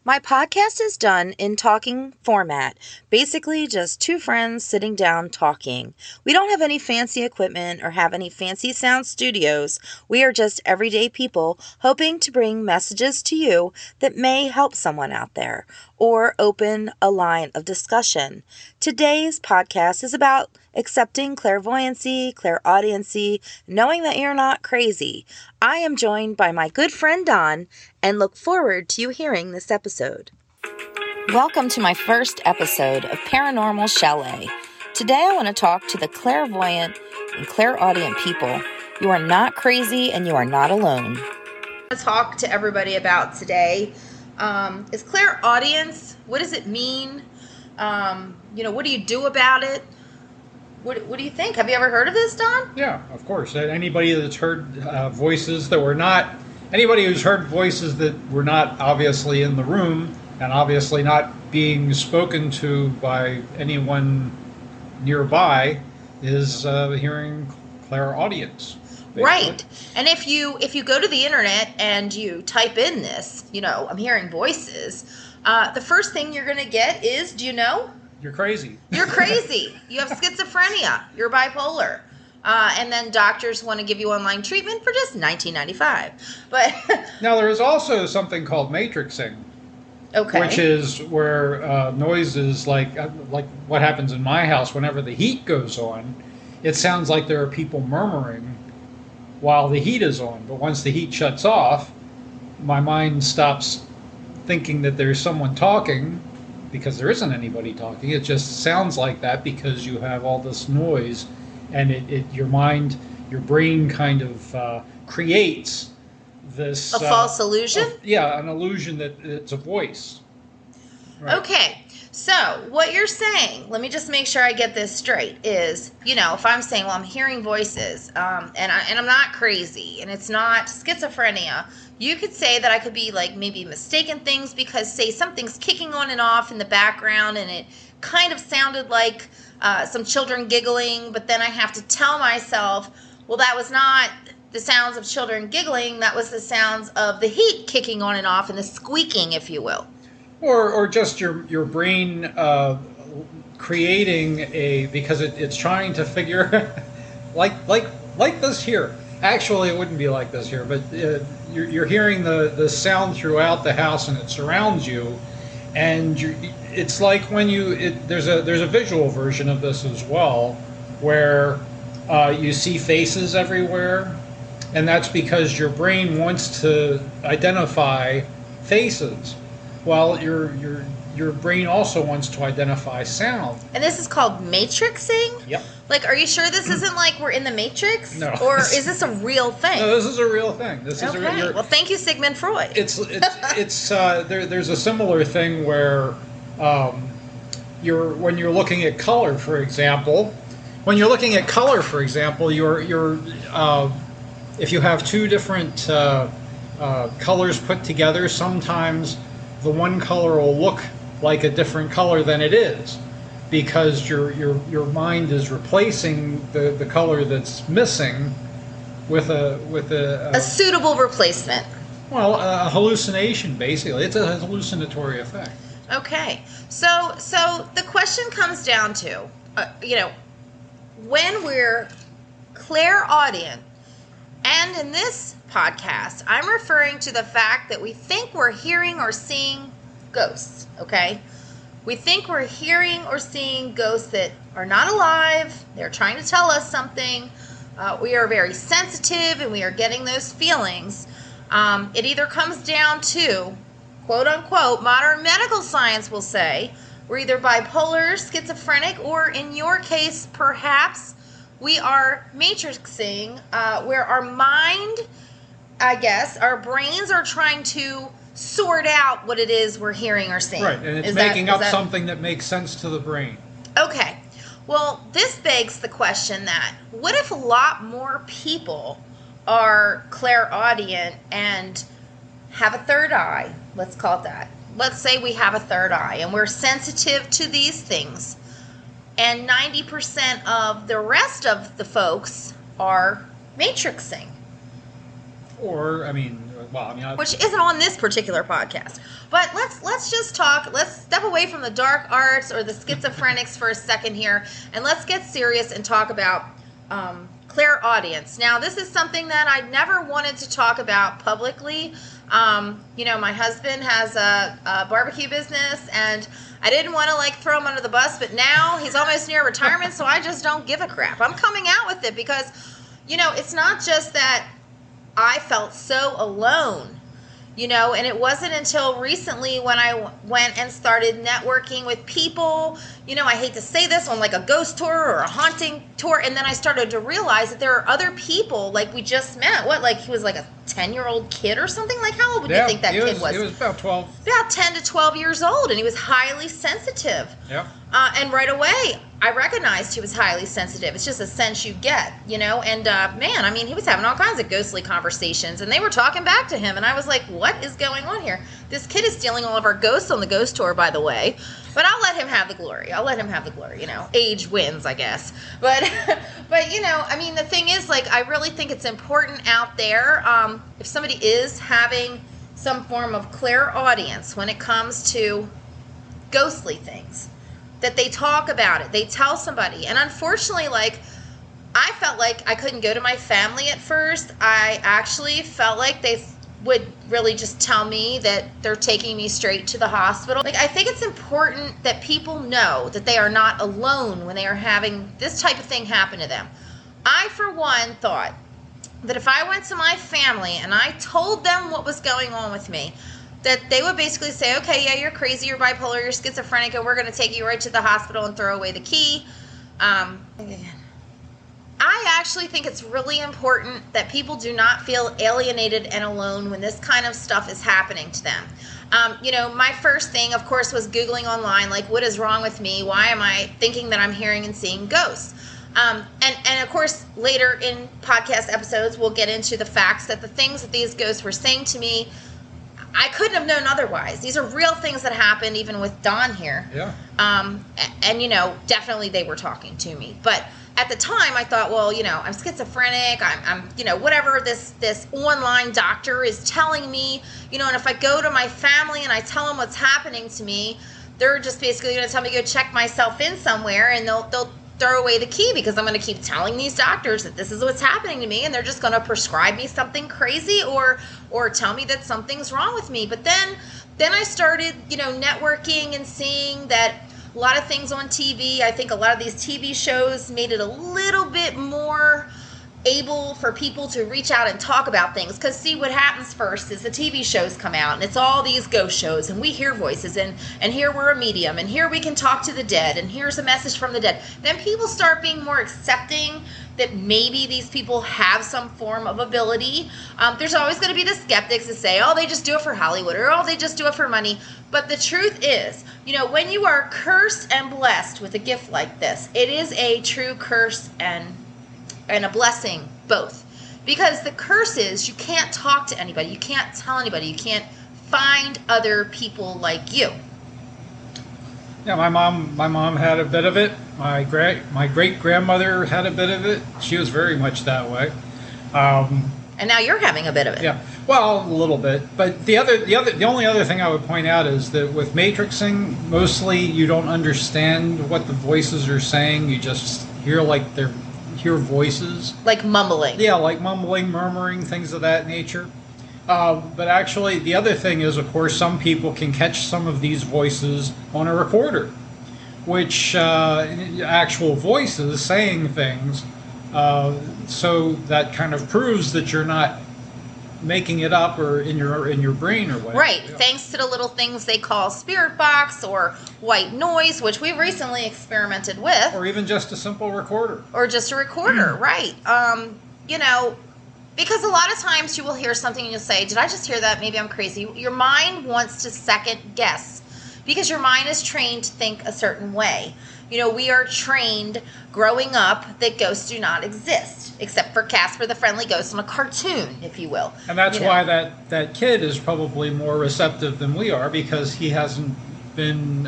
My podcast is done in talking format, basically just two friends sitting down talking. We don't have any fancy equipment or have any fancy sound studios. We are just everyday people hoping to bring messages to you that may help someone out there or open a line of discussion. Today's podcast is about accepting clairvoyancy, clairaudiency, knowing that you're not crazy. I am joined by my good friend Don and look forward to you hearing this episode. Welcome to my first episode of Paranormal Chalet. Today I want to talk to the clairvoyant and clairaudient people. You are not crazy and you are not alone. I want to talk to everybody about today. Is clairaudience, what does it mean? What do you do about it? What do you think? Have you ever heard of this, Don? Yeah, of course. Anybody that's heard voices that were not, anybody who's heard voices that were not obviously in the room and obviously not being spoken to by anyone nearby is hearing clairaudience. Basically. Right. And if you go to the internet and you type in this, I'm hearing voices, the first thing you're going to get is, do you know? You're crazy. You're crazy. You have schizophrenia. You're bipolar. And then doctors want to give you online treatment for just $19.95. But now there is also something called matrixing. Okay. Which is where noises like what happens in my house whenever the heat goes on. It sounds like there are people murmuring while the heat is on. But once the heat shuts off, my mind stops thinking that there's someone talking. Because there isn't anybody talking. It just sounds like that because you have all this noise, and your brain kind of creates this... A false illusion? An illusion that it's a voice. Right. Okay, so what you're saying, let me just make sure I get this straight, is, if I'm saying, well, I'm hearing voices, and I'm not crazy, and it's not schizophrenia, you could say that I could be maybe mistaken things because, say, something's kicking on and off in the background and it kind of sounded like some children giggling, but then I have to tell myself, well, that was not the sounds of children giggling, that was the sounds of the heat kicking on and off and the squeaking, if you will. Or just your brain creating because it's trying to figure like this here. Actually, it wouldn't be like this here, but you're hearing the sound throughout the house and it surrounds you, and it's like when there's a visual version of this as well, where you see faces everywhere, and that's because your brain wants to identify faces. Well, your brain also wants to identify sound. And this is called matrixing? Yep. Are you sure this isn't like we're in the Matrix? No. Or is this a real thing? No, this is a real thing. Okay. Well, thank you, Sigmund Freud. It's there's a similar thing where when you're looking at color, for example, you're if you have two different colors put together, sometimes the one color will look like a different color than it is, because your mind is replacing the color that's missing with a suitable replacement. Well, a hallucination, basically. It's a hallucinatory effect. Okay, so the question comes down to, when we're clairaudient, and in this podcast, I'm referring to the fact that we think we're hearing or seeing ghosts, okay? We think we're hearing or seeing ghosts that are not alive. They're trying to tell us something. We are very sensitive and we are getting those feelings. It either comes down to, quote unquote, modern medical science will say, we're either bipolar, schizophrenic, or in your case, perhaps, we are matrixing, where our mind, I guess, our brains are trying to sort out what it is we're hearing or seeing. Right, and it's making up something that makes sense to the brain. Okay. Well, this begs the question that, what if a lot more people are clairaudient and have a third eye? Let's call it that. Let's say we have a third eye and we're sensitive to these things. And 90% of the rest of the folks are matrixing. Or, I mean, which isn't on this particular podcast. But let's let's just talk. Let's step away from the dark arts or the schizophrenics for a second here, and let's get serious and talk about clairaudience. Now, this is something that I never wanted to talk about publicly. My husband has a barbecue business, and I didn't want to like throw him under the bus, but now he's almost near retirement, so I just don't give a crap. I'm coming out with it because, it's not just that I felt so alone, and it wasn't until recently when I went and started networking with people, I hate to say this, on like a ghost tour or a haunting tour, and then I started to realize that there are other people, like we just met, he was like a 10-year-old kid or something? Like, how old would you think that kid was? He was about 12. About 10 to 12 years old, and he was highly sensitive. Yeah. And right away, I recognized he was highly sensitive. It's just a sense you get, And man, he was having all kinds of ghostly conversations, and they were talking back to him, and I was like, what is going on here? This kid is stealing all of our ghosts on the ghost tour, by the way. But I'll let him have the glory. Age wins, I guess. But the thing is, I really think it's important out there, if somebody is having some form of clairaudience when it comes to ghostly things, that they talk about it, they tell somebody. And unfortunately, I felt like I couldn't go to my family at first. I actually felt like they would really just tell me that they're taking me straight to the hospital. I think it's important that people know that they are not alone when they are having this type of thing happen to them. I, for one, thought that if I went to my family and I told them what was going on with me, that they would basically say, okay, yeah, you're crazy, you're bipolar, you're schizophrenic, and we're going to take you right to the hospital and throw away the key. I actually think it's really important that people do not feel alienated and alone when this kind of stuff is happening to them. My first thing, of course, was Googling online, what is wrong with me? Why am I thinking that I'm hearing and seeing ghosts? And of course, later in podcast episodes, we'll get into the facts that the things that these ghosts were saying to me, I couldn't have known otherwise. These are real things that happened even with Don here. Yeah. And definitely they were talking to me. But at the time, I thought, well, I'm schizophrenic. I'm whatever this online doctor is telling me, and if I go to my family and I tell them what's happening to me, they're just basically going to tell me to go check myself in somewhere, and they'll throw away the key because I'm going to keep telling these doctors that this is what's happening to me, and they're just going to prescribe me something crazy or tell me that something's wrong with me. But then I started, networking and seeing that a lot of things on TV, I think a lot of these TV shows made it a little bit more able for people to reach out and talk about things. Because see, what happens first is the TV shows come out, and it's all these ghost shows, and we hear voices, and here we're a medium, and here we can talk to the dead, and here's a message from the dead. Then people start being more accepting that maybe these people have some form of ability. There's always going to be the skeptics that say, oh, they just do it for Hollywood, or oh, they just do it for money. But the truth is, when you are cursed and blessed with a gift like this, it is a true curse and a blessing, both. Because the curse is you can't talk to anybody, you can't tell anybody, you can't find other people like you. Yeah, my mom had a bit of it. My great grandmother had a bit of it. She was very much that way. And now you're having a bit of it. Yeah, well, a little bit. But the only other thing I would point out is that with matrixing, mostly you don't understand what the voices are saying. You just hear hear voices. Like mumbling. Yeah, like mumbling, murmuring, things of that nature. But actually, the other thing is, of course, some people can catch some of these voices on a recorder, which actual voices saying things. So that kind of proves that you're not making it up or in your brain or whatever. Right. Yeah. Thanks to the little things they call spirit box or white noise, which we recently experimented with. Or even just a simple recorder. Or just a recorder, right. Because a lot of times you will hear something and you'll say, did I just hear that? Maybe I'm crazy. Your mind wants to second guess because your mind is trained to think a certain way. We are trained growing up that ghosts do not exist, except for Casper the Friendly Ghost on a cartoon, if you will. And that's why that kid is probably more receptive than we are, because he hasn't been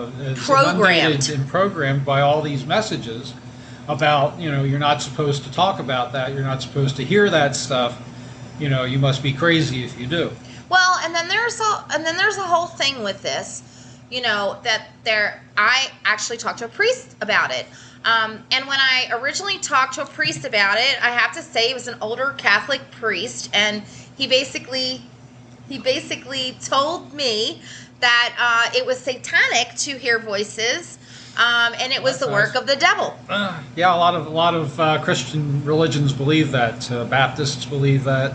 programmed by all these messages about, you're not supposed to talk about that, you're not supposed to hear that stuff, you must be crazy if you do. Well, and there's a whole thing with this, I actually talked to a priest about it. And when I originally talked to a priest about it, I have to say it was an older Catholic priest, and he basically told me that it was satanic to hear voices, and it was the work of the devil. Yeah, a lot of Christian religions believe that. Baptists believe that.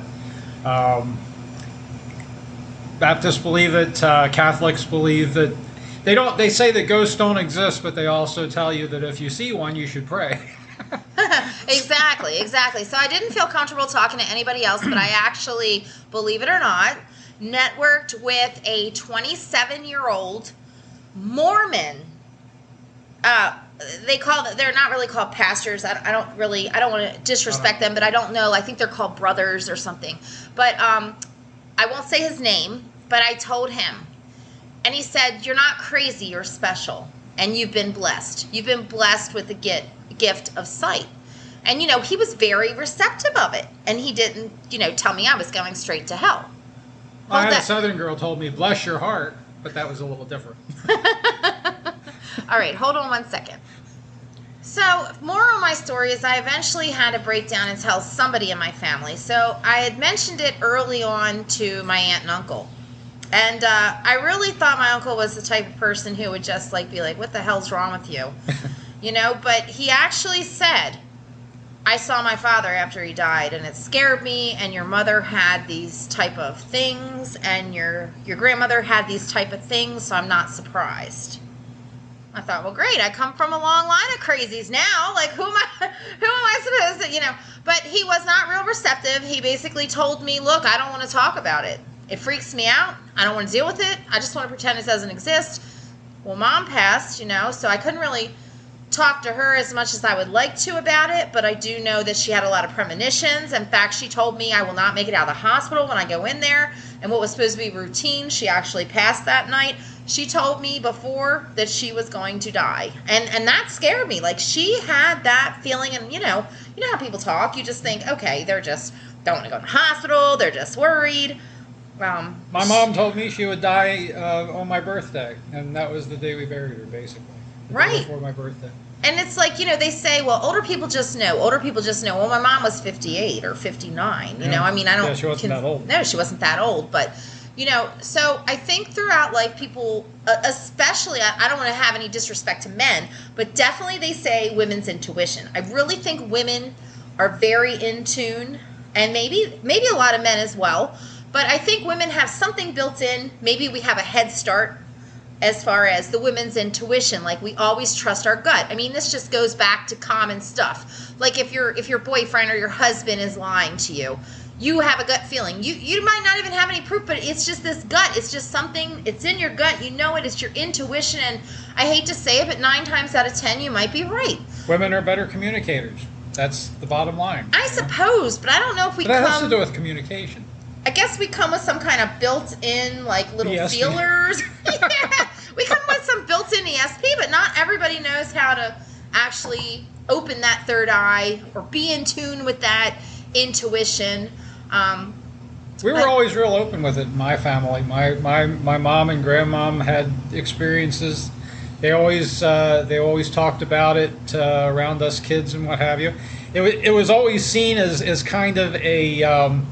Baptists believe it. Catholics believe that. They say that ghosts don't exist, but they also tell you that if you see one, you should pray. Exactly. So I didn't feel comfortable talking to anybody else, but I actually, believe it or not, networked with a 27-year-old Mormon. They're not really called pastors. I don't want to disrespect them, but I don't know. I think they're called brothers or something. But I won't say his name, but I told him. And he said, "You're not crazy, you're special. And you've been blessed. You've been blessed with the gift of sight." And, he was very receptive of it. And he didn't, tell me I was going straight to hell. I had a Southern girl told me, "Bless your heart," but that was a little different. All right, hold on one second. So, more of my story is I eventually had to break down and tell somebody in my family. So, I had mentioned it early on to my aunt and uncle. And I really thought my uncle was the type of person who would just be like, "What the hell's wrong with you?" But he actually said, "I saw my father after he died, and it scared me, and your mother had these type of things, and your grandmother had these type of things, so I'm not surprised." I thought, well, great. I come from a long line of crazies now. Who am I supposed to, But he was not real receptive. He basically told me, "Look, I don't want to talk about it. It freaks me out. I don't want to deal with it. I just want to pretend it doesn't exist." Well, Mom passed, so I couldn't really talk to her as much as I would like to about it, but I do know that she had a lot of premonitions. In fact, she told me I will not make it out of the hospital when I go in there, and what was supposed to be routine, she actually passed that night. She told me before that she was going to die, and that scared me. She had that feeling, and you know how people talk. You just think, okay, they're just don't want to go to the hospital, they're just worried. My mom told me she would die on my birthday, and that was the day we buried her, basically. Right. Before my birthday. And it's they say, well, older people just know. Well, my mom was 58 or 59, Yeah. I don't... Yeah, she wasn't that old. No, she wasn't that old, but, so I think throughout, people, especially, I don't want to have any disrespect to men, but definitely they say women's intuition. I really think women are very in tune, and maybe a lot of men as well. But I think women have something built in. Maybe we have a head start as far as the women's intuition. We always trust our gut. I mean, this just goes back to common stuff. If your boyfriend or your husband is lying to you, you have a gut feeling. You might not even have any proof, but it's just this gut. It's just something. It's in your gut. You know it. It's your intuition. And I hate to say it, but 9 times out of 10, you might be right. Women are better communicators. That's the bottom line. I suppose, but I don't know if we that has to do with communication. I guess we come with some kind of built-in, little ESP. feelers. Yeah, we come with some built-in ESP, but not everybody knows how to actually open that third eye or be in tune with that intuition. We were always real open with it in my family. My mom and grandmom had experiences. They always talked about it around us kids and what have you. It was always seen as kind of a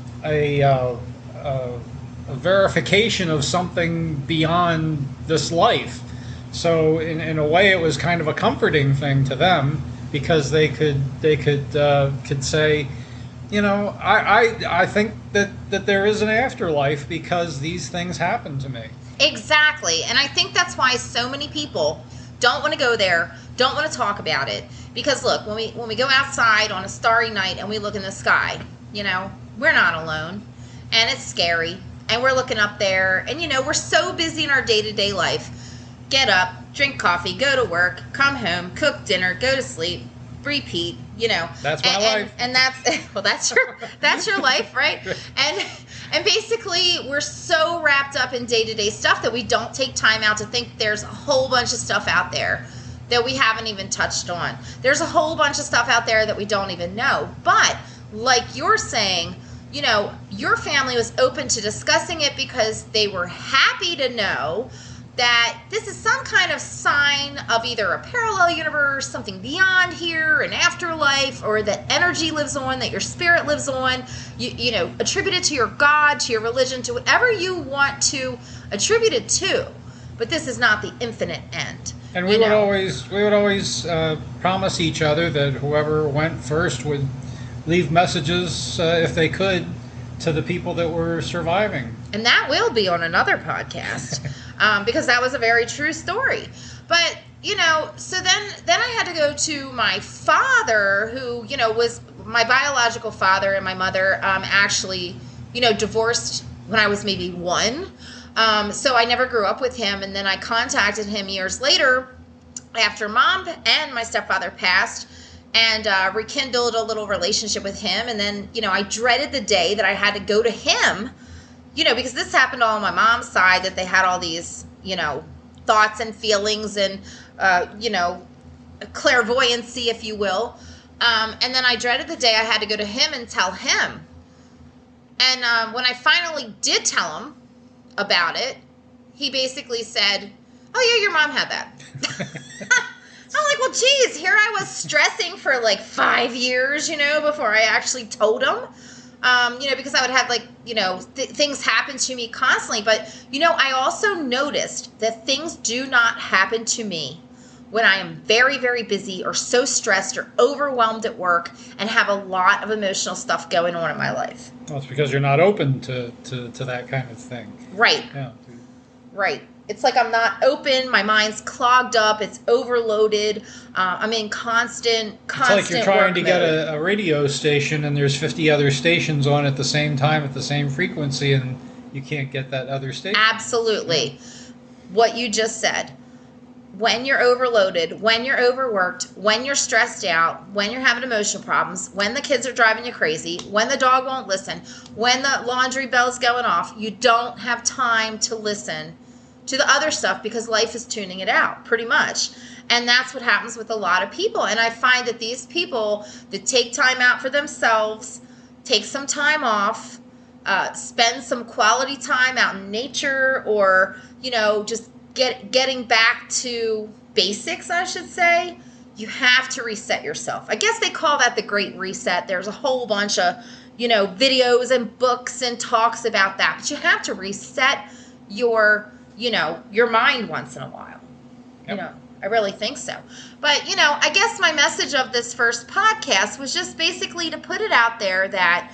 verification of something beyond this life. So in a way, it was kind of a comforting thing to them, because they could say, I think that there is an afterlife because these things happen to me. Exactly. And I think that's why so many people don't want to go there, don't want to talk about it. Because look, when we go outside on a starry night and we look in the sky, we're not alone. And it's scary. And we're looking up there. And, we're so busy in our day-to-day life. Get up, drink coffee, go to work, come home, cook dinner, go to sleep, repeat, That's my life. And that's your life, right? And basically, we're so wrapped up in day-to-day stuff that we don't take time out to think there's a whole bunch of stuff out there that we haven't even touched on. There's a whole bunch of stuff out there that we don't even know. But like you're saying, your family was open to discussing it because they were happy to know that this is some kind of sign of either a parallel universe, something beyond here, an afterlife, or that energy lives on, that your spirit lives on. Attribute it to your God, to your religion, to whatever you want to attribute it to. But this is not the infinite end. And we would always promise each other that whoever went first would leave messages, if they could, to the people that were surviving. And that will be on another podcast, because that was a very true story. But, so then I had to go to my father, who, was my biological father, and my mother actually, divorced when I was maybe 1. So I never grew up with him. And then I contacted him years later after Mom and my stepfather passed, and rekindled a little relationship with him. And then, I dreaded the day that I had to go to him, because this happened all on my mom's side, that they had all these, thoughts and feelings and, clairvoyancy, if you will. And then I dreaded the day I had to go to him and tell him. And when I finally did tell him about it, he basically said, "Oh yeah, your mom had that." I'm like, well, geez, here I was stressing for like 5 years, before I actually told him, because I would have things happen to me constantly. But, I also noticed that things do not happen to me when I am very, very busy or so stressed or overwhelmed at work and have a lot of emotional stuff going on in my life. Well, it's because you're not open to that kind of thing. Right. Yeah. Right. It's like I'm not open. My mind's clogged up. It's overloaded. I'm in constant It's like you're trying to get mode. a radio station and there's 50 other stations on at the same time at the same frequency, and you can't get that other station. Absolutely. What you just said. When you're overloaded, when you're overworked, when you're stressed out, when you're having emotional problems, when the kids are driving you crazy, when the dog won't listen, when the laundry bell's going off, you don't have time to listen to the other stuff because life is tuning it out pretty much. And that's what happens with a lot of people. And I find that these people that take time out for themselves, take some time off, spend some quality time out in nature, or, just getting back to basics, I should say, you have to reset yourself. I guess they call that the Great Reset. There's a whole bunch of, videos and books and talks about that. But you have to reset your mind once in a while. Yep. I really think so. But, I guess my message of this first podcast was just basically to put it out there that,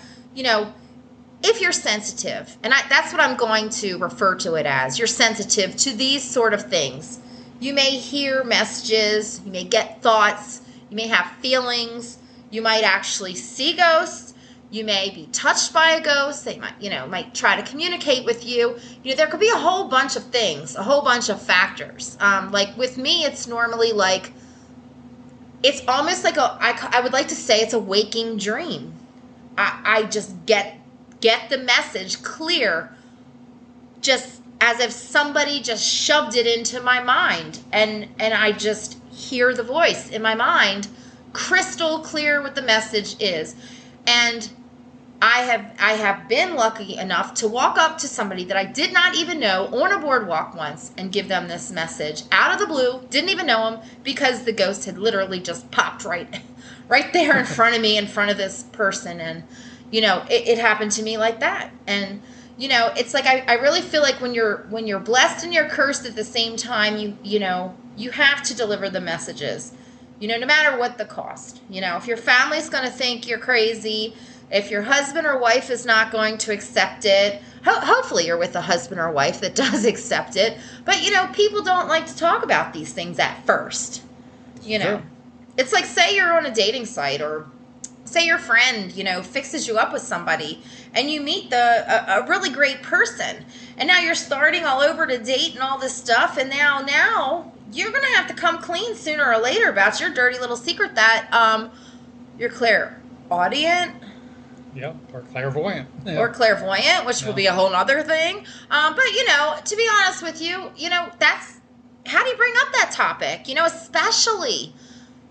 if you're sensitive, and that's what I'm going to refer to it as, you're sensitive to these sort of things. You may hear messages, you may get thoughts, you may have feelings, you might actually see ghosts, you may be touched by a ghost, they might try to communicate with you. There could be a whole bunch of things, a whole bunch of factors. Like with me, it's normally like, it's almost like I would like to say it's a waking dream. I just get the message clear, just as if somebody just shoved it into my mind, and I just hear the voice in my mind crystal clear what the message is. And I have been lucky enough to walk up to somebody that I did not even know on a boardwalk once and give them this message out of the blue. Didn't even know him, because the ghost had literally just popped right there in front of me, in front of this person. And it happened to me like that. And it's like I really feel like when you're blessed and you're cursed at the same time, you have to deliver the messages, no matter what the cost. If your family's going to think you're crazy, if your husband or wife is not going to accept it, hopefully you're with a husband or wife that does accept it. But people don't like to talk about these things at first. Sure. It's like, say you're on a dating site, or say your friend, fixes you up with somebody, and you meet a really great person, and now you're starting all over to date and all this stuff, and now you're going to have to come clean sooner or later about your dirty little secret that you're clairaudient. Yeah, or clairvoyant. Yeah. Or clairvoyant, which will be a whole other thing. But, to be honest with you, that's, how do you bring up that topic? Especially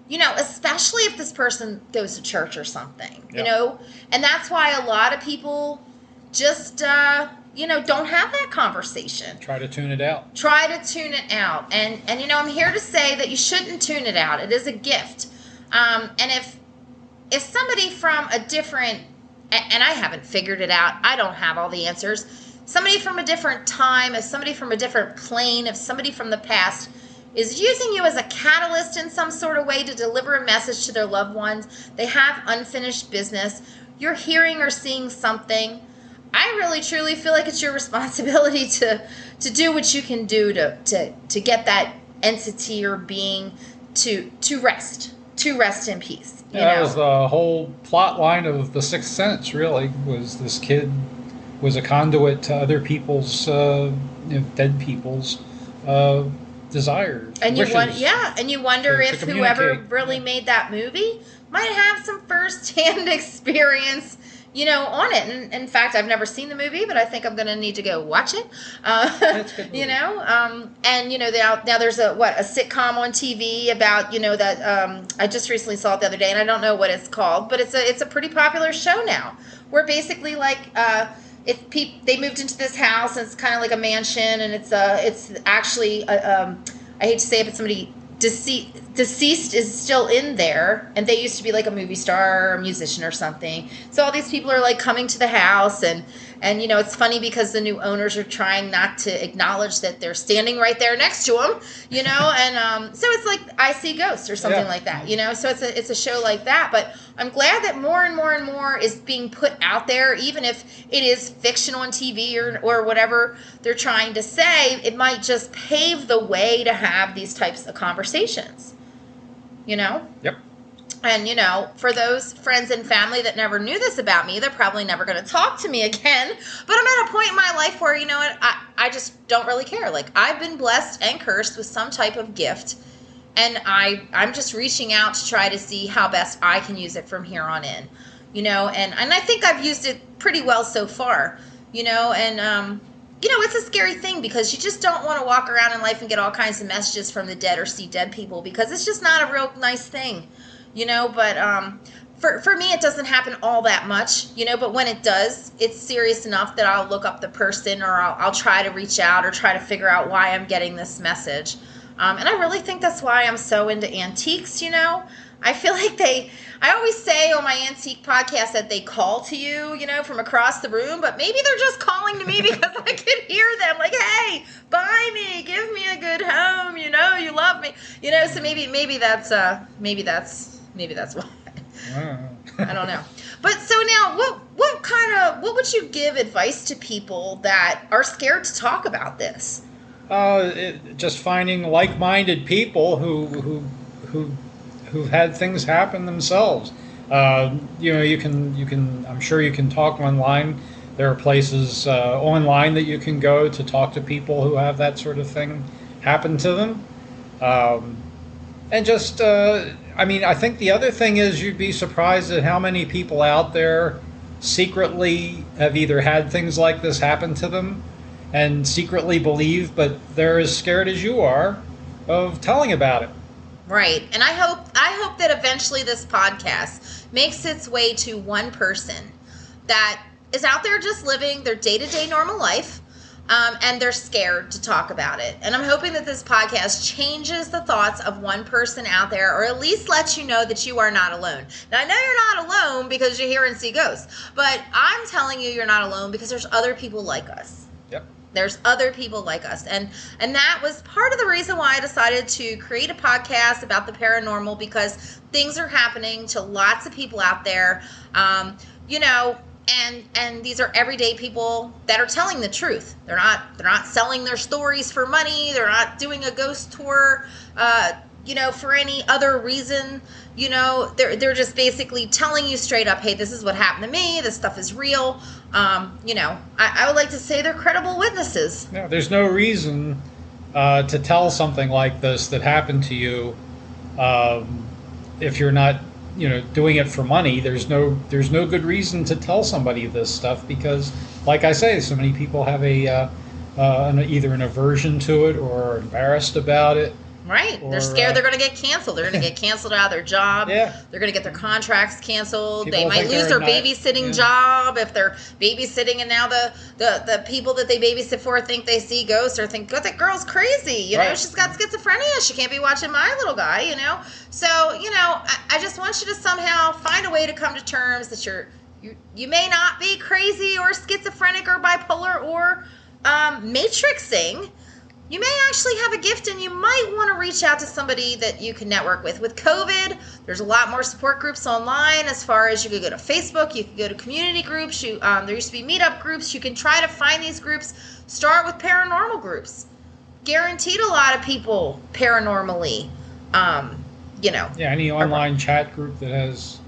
especially if this person goes to church or something, Yep. and that's why a lot of people just, don't have that conversation. Try to tune it out. Try to tune it out. And I'm here to say that you shouldn't tune it out. It is a gift. And if somebody from a different, and I haven't figured it out, I don't have all the answers. Somebody from a different time, if somebody from a different plane, if somebody from the past is using you as a catalyst in some sort of way to deliver a message to their loved ones, they have unfinished business, you're hearing or seeing something, I really truly feel like it's your responsibility to do what you can do to get that entity or being to rest in peace. That was the whole plot line of The Sixth Sense. Really, was this kid was a conduit to other people's, dead people's desires, and wishes. and you wonder to if whoever communicate. really made that movie might have some first-hand experience, on it. And in fact, I've never seen the movie, but I think I'm going to need to go watch it. That's a good movie. And now there's a sitcom on TV about that I just recently saw it the other day, and I don't know what it's called, but it's a pretty popular show now, where basically they moved into this house, and it's kind of like a mansion, and it's actually I hate to say it, but somebody deceased is still in there, and they used to be like a movie star or a musician or something. So all these people are like coming to the house, and it's funny because the new owners are trying not to acknowledge that they're standing right there next to them, and so it's like I See Ghosts or something like that, so it's a show like that. But I'm glad that more and more and more is being put out there, even if it is fiction on TV or whatever they're trying to say. It might just pave the way to have these types of conversations, Yep. And, for those friends and family that never knew this about me, they're probably never going to talk to me again. But I'm at a point in my life where, I just don't really care. Like, I've been blessed and cursed with some type of gift, and I'm just reaching out to try to see how best I can use it from here on in, and I think I've used it pretty well so far, and, it's a scary thing because you just don't want to walk around in life and get all kinds of messages from the dead or see dead people, because it's just not a real nice thing, but for me, it doesn't happen all that much, but when it does, it's serious enough that I'll look up the person, or I'll try to reach out or try to figure out why I'm getting this message. And I really think that's why I'm so into antiques, I feel like I always say on my antique podcast that they call to you, from across the room, but maybe they're just calling to me because I can hear them like, hey, buy me, give me a good home, you love me, so maybe that's why. I don't know. But so now, what would you give advice to people that are scared to talk about this? Just finding like-minded people who've had things happen themselves. You can. I'm sure you can talk online. There are places online that you can go to talk to people who have that sort of thing happen to them. And just, I think the other thing is you'd be surprised at how many people out there secretly have either had things like this happen to them and secretly believe, but they're as scared as you are of telling about it. Right. And I hope that eventually this podcast makes its way to one person that is out there just living their day-to-day normal life, and they're scared to talk about it. And I'm hoping that this podcast changes the thoughts of one person out there, or at least lets you know that you are not alone. Now, I know you're not alone because you hear and see ghosts, but I'm telling you you're not alone because there's other people like us. Yep. There's other people like us. And that was part of the reason why I decided to create a podcast about the paranormal, because things are happening to lots of people out there, and these are everyday people that are telling the truth. They're not selling their stories for money. They're not doing a ghost tour, for any other reason. They're just basically telling you straight up, hey, this is what happened to me. This stuff is real. I would like to say they're credible witnesses. No, there's no reason to tell something like this that happened to you if you're not, doing it for money. There's no good reason to tell somebody this stuff because, like I say, so many people have either an aversion to it or are embarrassed about it. Right. Or, They're scared they're going to get canceled. They're going to get canceled out of their job. Yeah. They're going to get their contracts canceled. People They might think lose they're their babysitting yeah. job if they're babysitting, and now the people that they babysit for think they see ghosts or think, God, that girl's crazy. You know, Right. she's got schizophrenia. She can't be watching my little guy, you know. So, you know, I just want you to somehow find a way to come to terms that you may not be crazy or schizophrenic or bipolar or matrixing. You may actually have a gift, and you might want to reach out to somebody that you can network with. With COVID, there's a lot more support groups online, as far as you could go to Facebook, you could go to community groups. There used to be meetup groups. You can try to find these groups. Start with paranormal groups. Guaranteed a lot of people paranormally, you know. Yeah, any online chat group that has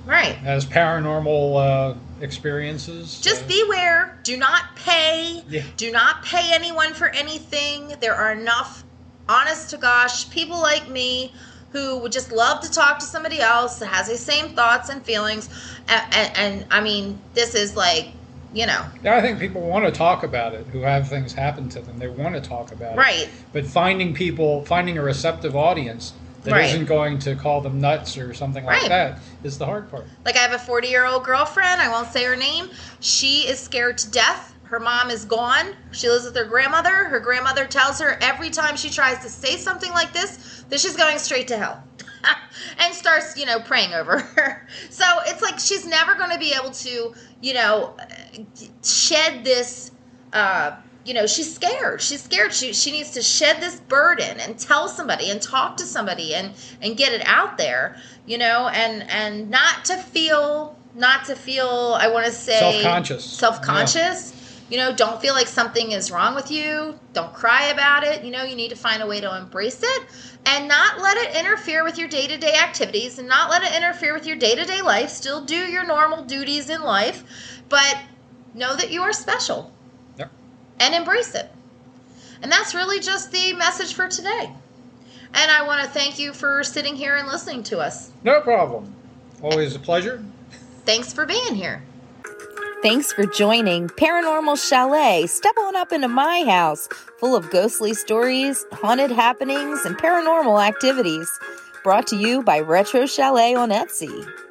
paranormal experiences. Just beware. Do not pay. Yeah. Do not pay anyone for anything. There are enough, honest to gosh, people like me who would just love to talk to somebody else that has the same thoughts and feelings. And I mean, this is like, you know. Yeah, I think people want to talk about it who have things happen to them. They want to talk about it. Right. But finding a receptive audience that isn't going to call them nuts or something like that is the hard part. Like, I have a 40-year-old girlfriend. I won't say her name. She is scared to death. Her mom is gone. She lives with her grandmother. Her grandmother tells her every time she tries to say something like this that she's going straight to hell. And starts, you know, praying over her. So it's like she's never going to be able to, you know, shed this, you know, she's scared. She's scared. She needs to shed this burden and tell somebody and talk to somebody and get it out there, you know, and not to feel, I want to say self-conscious. Yeah. You know, don't feel like something is wrong with you. Don't cry about it. You know, you need to find a way to embrace it and not let it interfere with your day-to-day activities and not let it interfere with your day-to-day life. Still do your normal duties in life, but know that you are special. Yep. And embrace it. And that's really just the message for today. And I want to thank you for sitting here and listening to us. No problem. Always a pleasure. Thanks for being here. Thanks for joining Paranormal Chalet. Step on up into my house, full of ghostly stories, haunted happenings, and paranormal activities. Brought to you by Retro Chalet on Etsy.